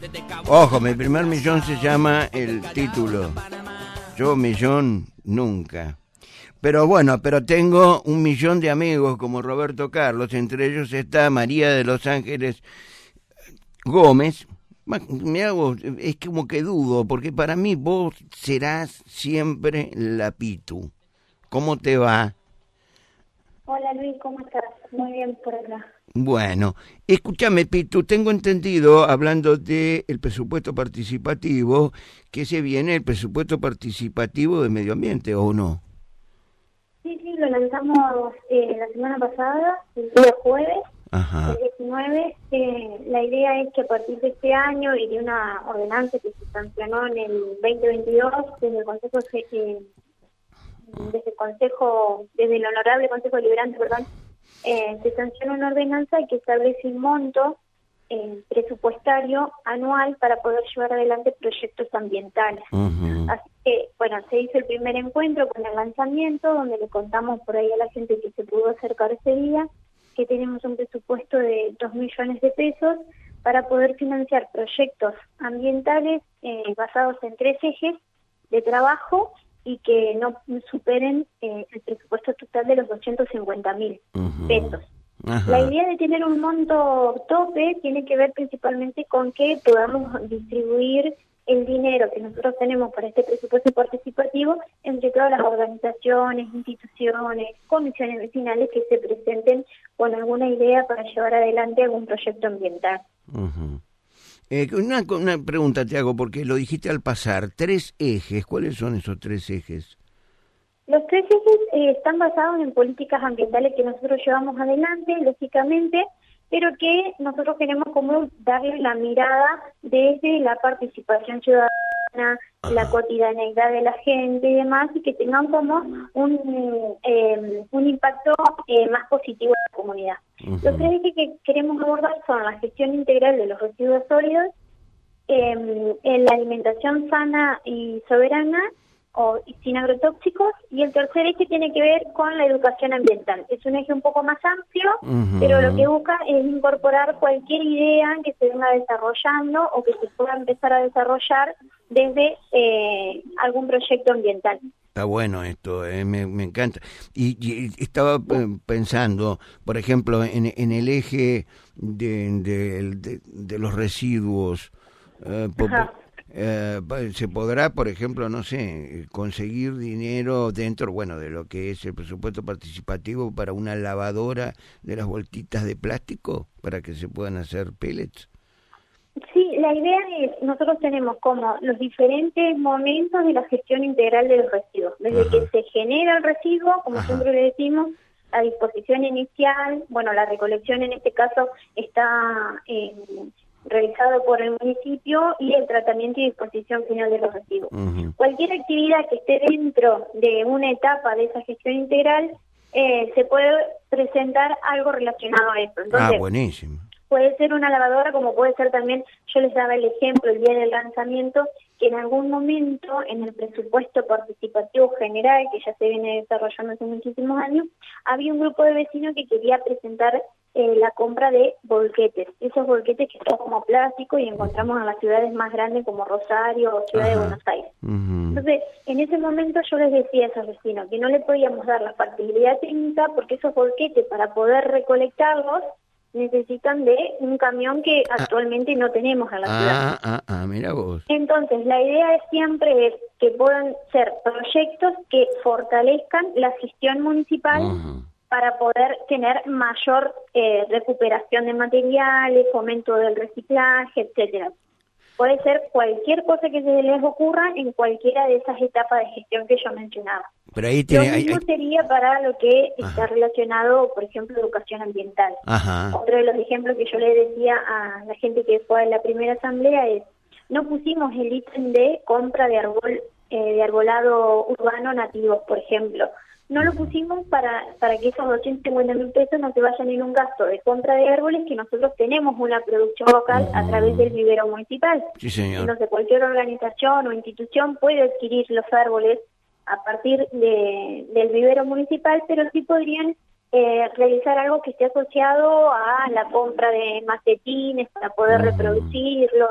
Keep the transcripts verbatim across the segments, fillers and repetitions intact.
Ojo, mi primer millón se llama el título. Yo millón nunca. Pero bueno, pero tengo un millón de amigos como Roberto Carlos, entre ellos está María de Los Ángeles Gómez. Me hago, es como que dudo, porque para mí vos serás siempre la Pitu. ¿Cómo te va? Hola Luis, ¿cómo estás? Muy bien por acá. Bueno, escúchame Pitu, tengo entendido, hablando del presupuesto participativo, que se viene el presupuesto participativo de medio ambiente, ¿o no? Sí, sí, lo lanzamos eh, la semana pasada, el día jueves, Ajá. el diecinueve. Eh, la idea es que a partir de este año y de una ordenanza que se sancionó en el veinte veintidós desde el Consejo, eh, desde el Consejo, desde el Honorable Consejo Deliberante, perdón, eh, se sancionó una ordenanza que establece un monto eh, presupuestario anual para poder llevar adelante proyectos ambientales. Uh-huh. Así que, bueno, se hizo el primer encuentro con el lanzamiento, donde le contamos por ahí a la gente que se pudo acercar ese día, que tenemos un presupuesto de dos millones de pesos para poder financiar proyectos ambientales eh, basados en tres ejes de trabajo y que no superen eh, el presupuesto total de los doscientos cincuenta mil uh-huh. pesos. Ajá. La idea de tener un monto tope tiene que ver principalmente con que podamos distribuir el dinero que nosotros tenemos para este presupuesto participativo entre todas las organizaciones, instituciones, comisiones vecinales que se presenten con alguna idea para llevar adelante algún proyecto ambiental. Uh-huh. Eh, una, una pregunta te hago, porque lo dijiste al pasar, tres ejes, ¿cuáles son esos tres ejes? Los tres ejes eh, están basados en políticas ambientales que nosotros llevamos adelante, lógicamente, pero que nosotros queremos como darle la mirada desde la participación ciudadana, Ajá. la cotidianeidad de la gente y demás, y que tengan como un, eh, un impacto eh, más positivo en la comunidad. Uh-huh. Los tres ejes que queremos abordar son la gestión integral de los residuos sólidos, eh, en la alimentación sana y soberana, o sin agrotóxicos, y el tercer eje tiene que ver con la educación ambiental. Es un eje un poco más amplio, uh-huh. pero lo que busca es incorporar cualquier idea que se venga desarrollando o que se pueda empezar a desarrollar desde eh, algún proyecto ambiental. Está bueno esto, eh, me, me encanta. Y, y estaba eh, pensando, por ejemplo, en, en el eje de, de, de, de los residuos. Eh, Eh, se podrá, por ejemplo, no sé, conseguir dinero dentro, bueno, de lo que es el presupuesto participativo para una lavadora de las bolsitas de plástico para que se puedan hacer pellets. Sí, la idea es, nosotros tenemos como los diferentes momentos de la gestión integral de los residuos, desde Ajá. que se genera el residuo, como Ajá. siempre le decimos, la disposición inicial, bueno, la recolección en este caso está en realizado por el municipio, y el tratamiento y disposición final de los residuos. Uh-huh. Cualquier actividad que esté dentro de una etapa de esa gestión integral, eh, se puede presentar algo relacionado a eso. Entonces, ah, buenísimo. Puede ser una lavadora, como puede ser también, yo les daba el ejemplo el día del lanzamiento, que en algún momento en el presupuesto participativo general, que ya se viene desarrollando hace muchísimos años, había un grupo de vecinos que quería presentar eh, la compra de volquetes, esos volquetes que son como plástico y encontramos en las ciudades más grandes como Rosario o Ciudad Ajá. de Buenos Aires. Uh-huh. Entonces, en ese momento yo les decía a esos vecinos que no le podíamos dar la factibilidad técnica porque esos volquetes, para poder recolectarlos, necesitan de un camión que actualmente ah, no tenemos en la ah, ciudad. Ah, ah, mira vos. Entonces, la idea es siempre es que puedan ser proyectos que fortalezcan la gestión municipal uh-huh. para poder tener mayor eh, recuperación de materiales, fomento del reciclaje, etcétera. Puede ser cualquier cosa que se les ocurra en cualquiera de esas etapas de gestión que yo mencionaba. Pero ahí tiene, lo mismo hay, hay... sería para lo que Ajá. está relacionado, por ejemplo, educación ambiental. Ajá. Otro de los ejemplos que yo le decía a la gente que fue a la primera asamblea es, no pusimos el ítem de compra de árbol, eh, de arbolado urbano nativo, por ejemplo. No lo pusimos para para que esos doscientos cincuenta mil pesos no se vayan en un gasto de compra de árboles, que nosotros tenemos una producción local uh-huh. a través del vivero municipal. Sí, señor. Entonces, cualquier organización o institución puede adquirir los árboles a partir de del vivero municipal, pero sí podrían eh, realizar algo que esté asociado a la compra de macetines para poder uh-huh. reproducirlos,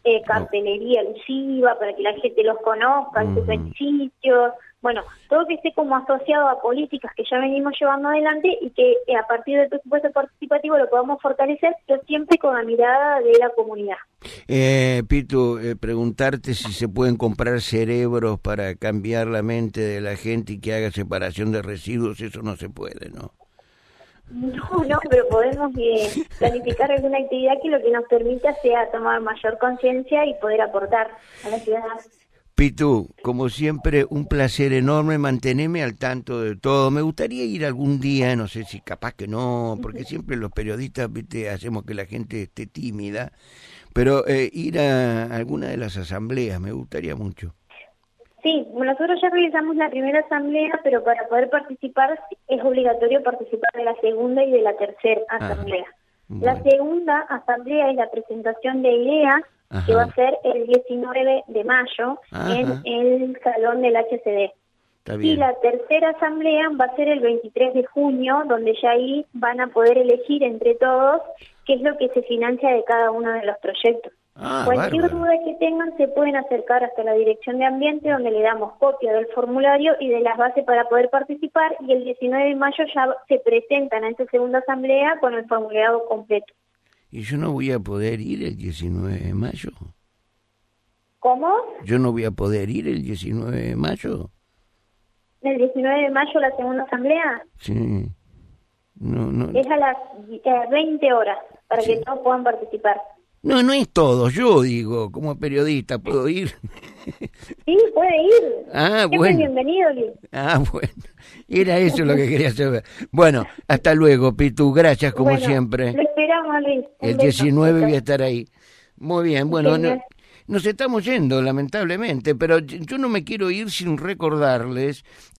eh, cartelería alusiva para que la gente los conozca, uh-huh. sus beneficios, bueno, todo que esté como asociado a políticas que ya venimos llevando adelante y que eh, a partir del presupuesto participativo lo podamos fortalecer, pero siempre con la mirada de la comunidad. Eh, Pitu, eh, preguntarte si se pueden comprar cerebros para cambiar la mente de la gente y que haga separación de residuos, eso no se puede, ¿no? No, no, pero podemos eh, planificar alguna actividad que lo que nos permita sea tomar mayor conciencia y poder aportar a la ciudad. Pitu, como siempre, un placer enorme, manteneme al tanto de todo. Me gustaría ir algún día, no sé si capaz que no, porque siempre los periodistas, viste, hacemos que la gente esté tímida, pero eh, ir a alguna de las asambleas me gustaría mucho. Sí, nosotros ya realizamos la primera asamblea, pero para poder participar es obligatorio participar de la segunda y de la tercera asamblea. Ajá, bueno. La segunda asamblea es la presentación de ideas, ajá, que va a ser el diecinueve de mayo, ajá, en el salón del H C D. Está bien. Y la tercera asamblea va a ser el veintitrés de junio, donde ya ahí van a poder elegir entre todos qué es lo que se financia de cada uno de los proyectos. Ah, Cualquier bárbaro. duda que tengan se pueden acercar hasta la Dirección de Ambiente, donde le damos copia del formulario y de las bases para poder participar, y el diecinueve de mayo ya se presentan a esta segunda asamblea con el formulario completo. ¿Y yo no voy a poder ir el diecinueve de mayo? ¿Cómo? ¿Yo no voy a poder ir el diecinueve de mayo? ¿El diecinueve de mayo la segunda asamblea? Sí. No, no. Es a las eh, veinte horas, para sí, que todos puedan participar. No, no es todo, yo digo, como periodista, ¿puedo ir? Sí, puede ir. Ah, Siempre bueno. bienvenido, Luis. Ah, bueno. Era eso lo que quería saber. Bueno, hasta luego, Pitu, gracias como bueno, siempre. Lo esperamos, Luis. Un El beso. diecinueve voy a estar ahí. Muy bien, bueno, no, nos estamos yendo, lamentablemente, pero yo no me quiero ir sin recordarles